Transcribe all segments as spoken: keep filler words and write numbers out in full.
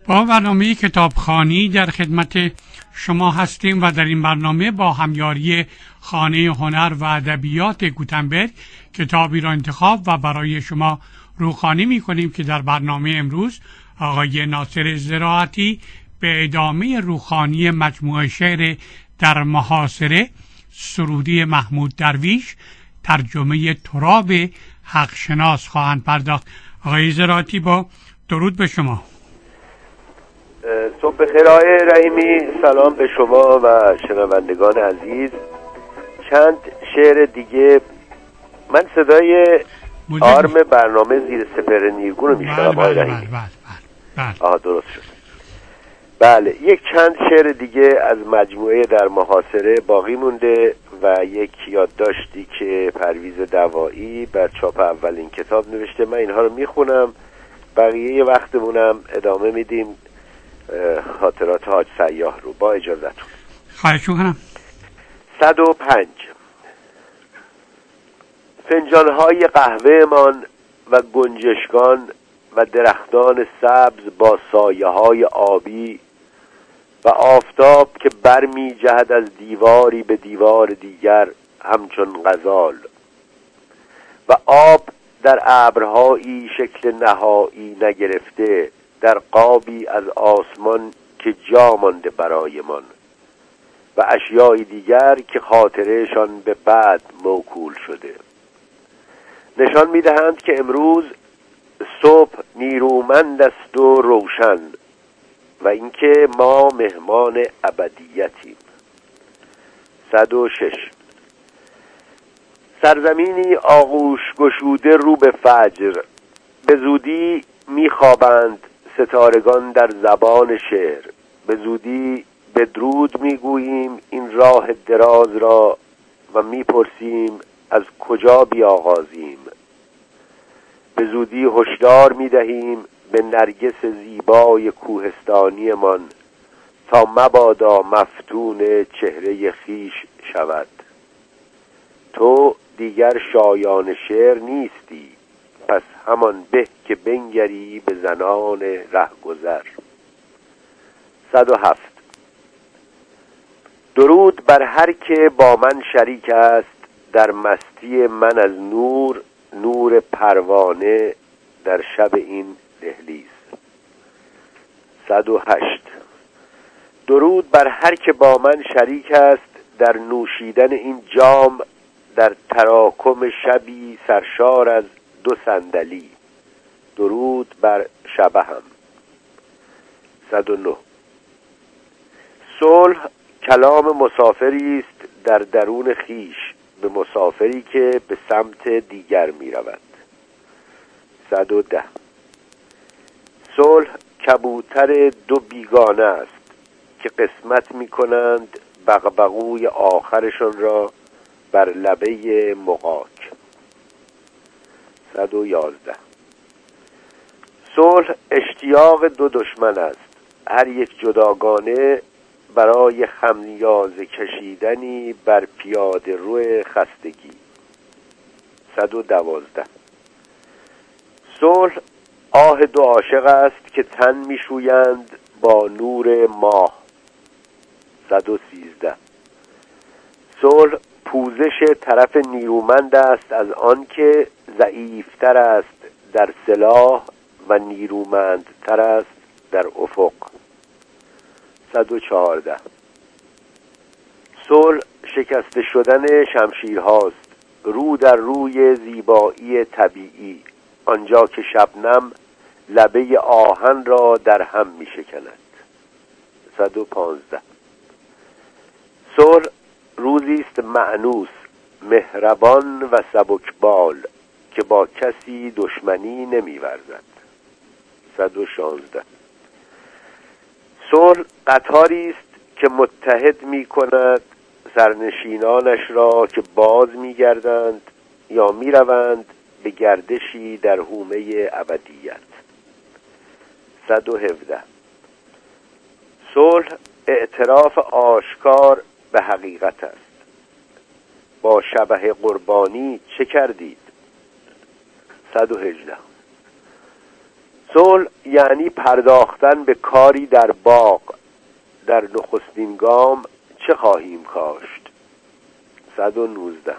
با برنامه کتابخوانی در خدمت شما هستیم و در این برنامه با همیاری خانه هنر و ادبیات گوتنبرگ کتابی را انتخاب و برای شما روخوانی می کنیم که در برنامه امروز آقای ناصر زراعتی به ادامه روخوانی مجموعه شعر در محاصره سرودی محمود درویش ترجمه تراب حق شناس خواهند پرداخت. آقای زراعتی با درود به شما. صبح بخیر آقای رحیمی، سلام به شما و شنوندگان عزیز. چند شعر دیگه. من صدای آرم برنامه زیر سپهر نیرگون رو میشنم آقای رحیمی. بله بله بله. آها درست شد. بله، یک چند شعر دیگه از مجموعه در محاصره باقی مونده و یک یادداشتی که پرویز دوایی بر چاپ اولین کتاب نوشته. من اینها رو میخونم، بقیه وقتمونم ادامه میدیم خاطرات حاج سیاح رو. با اجازتون. خواهش میکنم. صد و پنج. فنجانهای قهوه من و گنجشکان و درختان سبز با سایه های آبی و آفتاب که برمی جهد از دیواری به دیوار دیگر همچون غزال و آب در ابرهایی شکل نهایی نگرفته در قابی از آسمان که جا مانده برایمان و اشیای دیگر که خاطرشان به بعد موکول شده، نشان می‌دهند که امروز صبح نیرومند است و روشن و اینکه ما مهمان ابدیتیم. صد و شش. سرزمینی آغوش گشوده رو به فجر، به زودی میخوابند ستارگان در زبان شعر، به زودی بدرود میگوییم این راه دراز را و میپرسیم از کجا بیاغازیم، به زودی هشدار میدهیم به نرگس زیبای کوهستانی من تا مبادا مفتون چهره خیش شود. تو دیگر شایان شعر نیستی، پس همان به که بنگری به زنان رهگذر. صد و هفت. درود بر هر که با من شریک است در مستی من از نور، نور پروانه در شب این دهلیز. صد و هشت. درود بر هر که با من شریک است در نوشیدن این جام در تراکم شبی سرشار از دو صندلی. درود بر شبهم. صد و نه. صلح کلام مسافری است در درون خیش به مسافری که به سمت دیگر می رود. صد و ده. صلح کبوتر دو بیگانه است که قسمت می کنند بغبغوی آخرشون را بر لبه مغاک. صد و یازده. صلح اشتیاق دو دشمن است، هر یک جداگانه برای خمیازه کشیدنی بر پیاده روی خستگی. صد و دوازده. صلح آه دو عاشق است که تن میشویند با نور ماه. صد و سیزده. صلح پوزش طرف نیرومند است از آن که ضعیفتر است در سلاح و نیرومندتر است در افق. صد و چهارده. صلح شکسته شدن شمشیرهاست، رو در روی زیبایی طبیعی، آنجا که شبنم لبه آهن را در هم می شکند. صد و پانزده. صلح روزی است مأنوس، مهربان و سبکبال که با کسی دشمنی نمی ورزد. صد و شانزده. صلح قطاری است که متحد می کند سرنشینانش را که باز می گردند یا می روند به گردشی در حومه ابدیت. صد و هفده. صلح اعتراف آشکار به حقیقت است. با شبح قربانی چه کردید؟ صد و هجده. صلح یعنی پرداختن به کاری در باغ. در نخستین گام چه خواهیم کاشت؟ صد و نوزده.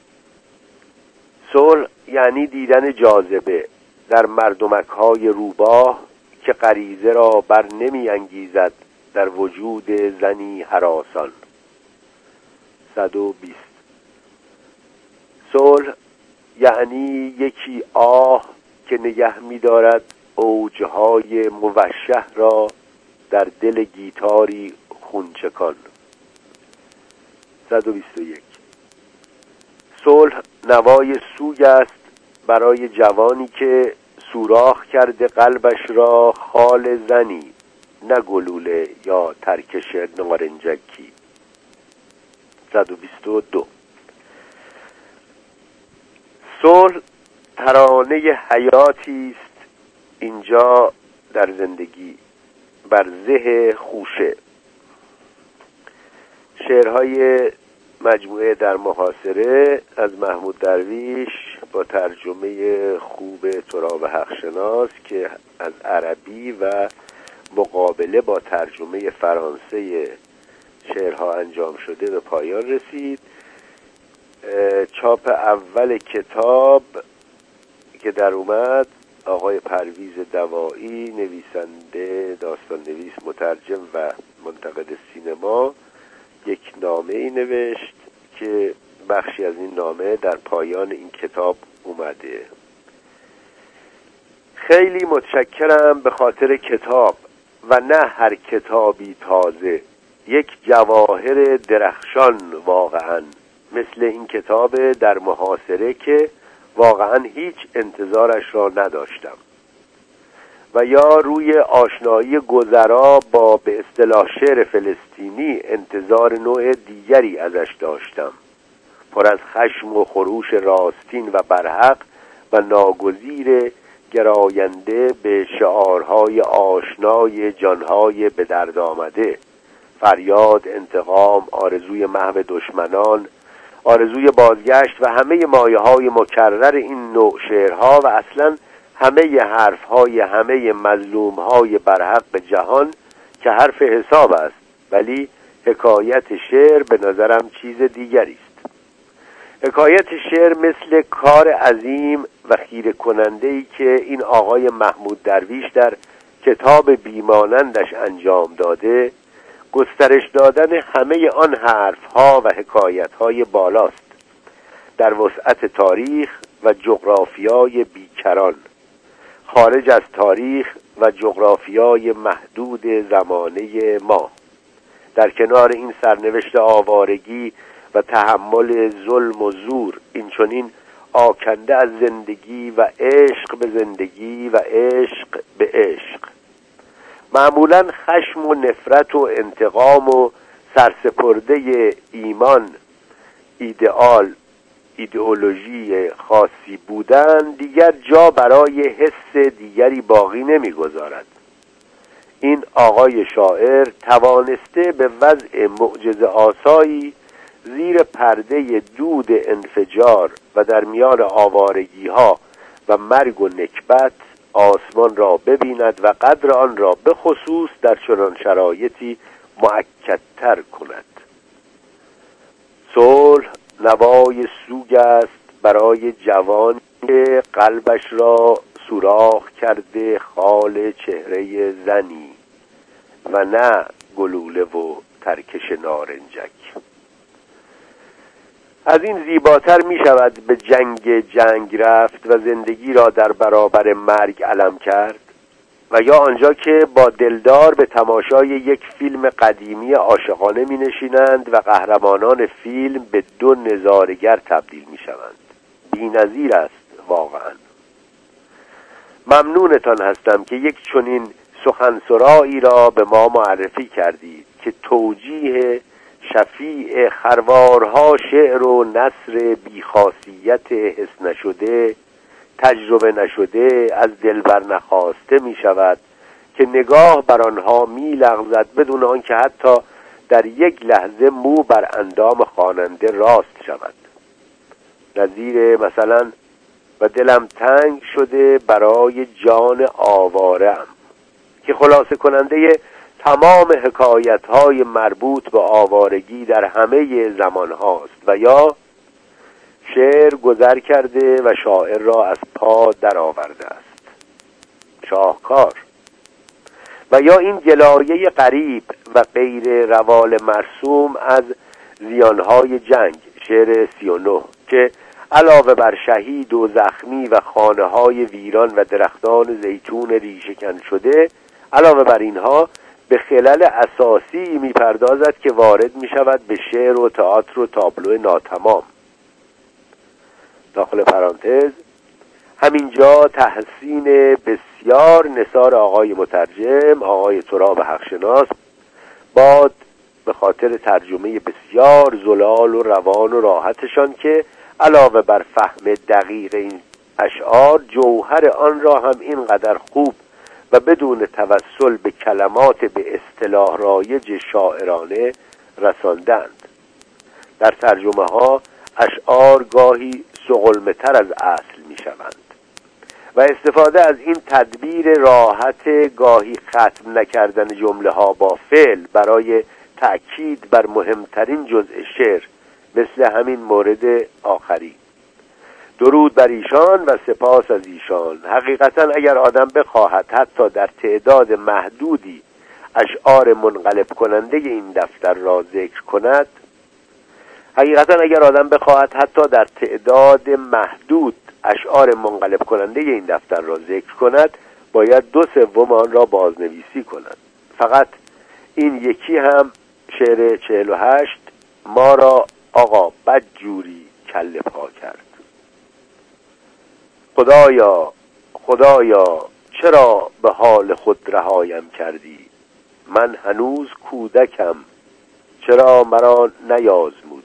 صلح یعنی دیدن جاذبه در مردمک‌های روباه که غریزه را بر نمی انگیزد در وجود زنی هراسان. صد و بیست. صلح یعنی یکی آه که نگه می دارد اوجهای موشح را در دل گیتاری خونچکان. صد و بیست و یک. صلح نوای سوگ است برای جوانی که سوراخ کرده قلبش را خال زنی، نه گلوله یا ترکش نارنجکی. صد و بیست و دو. صلح ترانه حیاتی است اینجا در زندگی بر زه خوشه. شعرهای مجموعه در محاصره از محمود درویش با ترجمه خوب تراب حقشناس که از عربی و مقابله با ترجمه فرانسه شعرها انجام شده به پایان رسید. چاپ اول کتاب که در اومد آقای پرویز دوایی، نویسنده، داستان نویس، مترجم و منتقد سینما، یک نامه ای نوشت که بخشی از این نامه در پایان این کتاب اومده. خیلی متشکرم به خاطر کتاب و نه هر کتابی تازه، یک جواهر درخشان واقعا، مثل این کتاب در محاصره که واقعا هیچ انتظارش را نداشتم و یا روی آشنایی گذرا با به اصطلاح شعر فلسطینی انتظار نوع دیگری ازش داشتم، پر از خشم و خروش راستین و برحق و ناگزیر گراینده به شعارهای آشنای جانهای به درد آمده، فریاد، انتقام، آرزوی محو دشمنان، آرزوی بازگشت و همه مایه‌های مکرر این نوع شعرها و اصلا همه حرف‌های همه مظلوم‌های برحق جهان که حرف حساب است، ولی حکایت شعر به نظرم چیز دیگری است. حکایت شعر مثل کار عظیم و خیره کننده‌ای که این آقای محمود درویش در کتاب بیمانندش انجام داده، گسترش دادن همه آن حرفها و حکایتهای بالاست در وسعت تاریخ و جغرافیای بیکران، خارج از تاریخ و جغرافیای محدود زمانه ما، در کنار این سرنوشت آوارگی و تحمل ظلم و زور، این چنین آکنده از زندگی و عشق به زندگی و عشق به عشق. معمولاً خشم و نفرت و انتقام و سرسپرده ایمان، ایدئال، ایدئولوژی خاصی بودن دیگر جا برای حس دیگری باقی نمی‌گذارد. این آقای شاعر توانسته به وضع معجزه آسایی زیر پرده دود انفجار و در میان آوارگی‌ها و مرگ و نکبت آسمان را ببیند و قدر آن را به خصوص در چنان شرایطی مؤکدتر کند. صلح نوای سوگ است برای جوانی که قلبش را سوراخ کرده خال چهره زنی و نه گلوله و ترکش نارنجک. از این زیباتر می شود به جنگ جنگ رفت و زندگی را در برابر مرگ علم کرد و یا آنجا که با دلدار به تماشای یک فیلم قدیمی عاشقانه می نشینند و قهرمانان فیلم به دو نظاره‌گر تبدیل می شوند. بی‌نظیر است واقعا. ممنونتان هستم که یک چنین سخنسرایی را به ما معرفی کردید که توجیه شفیع خروارها شعر و نثر بیخاصیت حس نشده، تجربه نشده، از دل بر نخواسته می شود که نگاه بر آنها می لغزد بدون آنکه حتی در یک لحظه مو بر اندام خواننده راست شود. نظیر مثلا و دلم تنگ شده برای جان آواره‌ام که خلاصه کننده تمام حکایت‌های مربوط به آوارگی در همه زمان هاست و یا شعر گذر کرده و شاعر را از پا در آورده است. شاهکار. و یا این گلایه غریب و غیر روال مرسوم از زیانهای جنگ، شعر سی و نه، که علاوه بر شهید و زخمی و خانه‌های ویران و درختان زیتون ریشه‌کن شده، علاوه بر اینها به خلل اساسی می‌پردازد که وارد می‌شود به شعر و تئاتر و تابلو ناتمام. داخل پرانتز همینجا تحسین بسیار نثار آقای مترجم، آقای تراب حقشناس، باد به خاطر ترجمه بسیار زلال و روان و راحتشان که علاوه بر فهم دقیق این اشعار جوهر آن را هم اینقدر خوب و بدون توسل به کلمات به اصطلاح رایج شاعرانه رساندند. در ترجمه ها اشعار گاهی سقلمه‌تر از اصل می شوند و استفاده از این تدبیر راحت گاهی ختم نکردن جمله ها با فعل برای تأکید بر مهمترین جزء شعر، مثل همین مورد آخری. درود بر ایشان و سپاس از ایشان. حقیقتا اگر آدم بخواهد حتی در تعداد محدودی اشعار منقلب کننده این دفتر را ذکر کند، حقیقتا اگر آدم بخواهد حتی در تعداد محدود اشعار منقلب کننده این دفتر را ذکر کند، باید دو سوم آن را بازنویسی کند. فقط این یکی هم، شعر چهل و هشت، ما را آقا بدجوری کله پا کرد. خدایا خدایا چرا به حال خود رهایم کردی؟ من هنوز کودکم، چرا مرا نیازمودی؟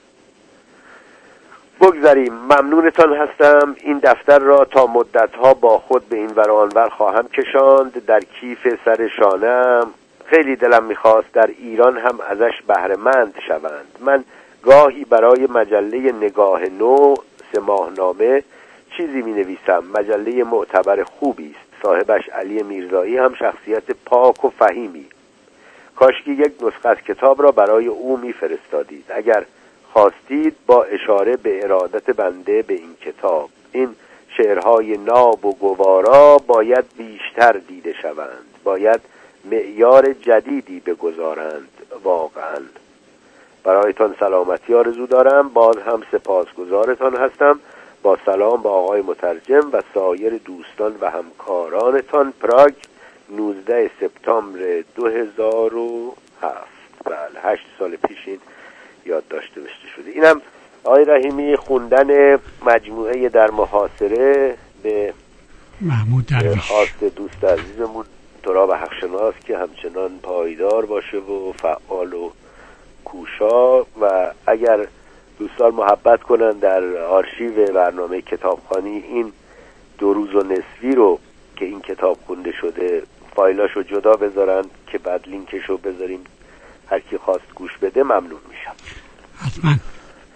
بگذاریم. ممنونتان هستم. این دفتر را تا مدتها با خود به این ور و آن ور خواهم کشاند در کیف سر شانه‌ام. خیلی دلم میخواست در ایران هم ازش بهره مند شوند. من گاهی برای مجله نگاه نو، سه ماهنامه، چیزی می نویسم. مجله معتبر خوبی است. صاحبش علی میرزایی هم شخصیت پاک و فهیمی. کاشکی یک نسخه از کتاب را برای او می فرستادید. اگر خواستید با اشاره به ارادت بنده به این کتاب، این شعرهای ناب و گوارا باید بیشتر دیده شوند، باید معیار جدیدی بگذارند. واقعا برایتان سلامتی آرزو دارم. باز هم سپاسگزارتان هستم. با سلام به آقای مترجم و سایر دوستان و همکارانتان. پراگ، نوزده سپتامبر دو هزار و هفت. بله، هشت سال پیش این یادداشت نوشته شده. اینم آقای رحیمی خوندن مجموعه در محاصره به محمود درویش، خواست دوست عزیزمون تراب حقشناس که همچنان پایدار باشه و فعال و کوشا. و اگر دوستان محبت کنن در آرشیو برنامه کتابخوانی این دو روز و نصفی رو که این کتاب خونده شده فایلاشو جدا بذارن که بعد لینکشو بذاریم هر کی خواست گوش بده، ممنون میشم. حتما.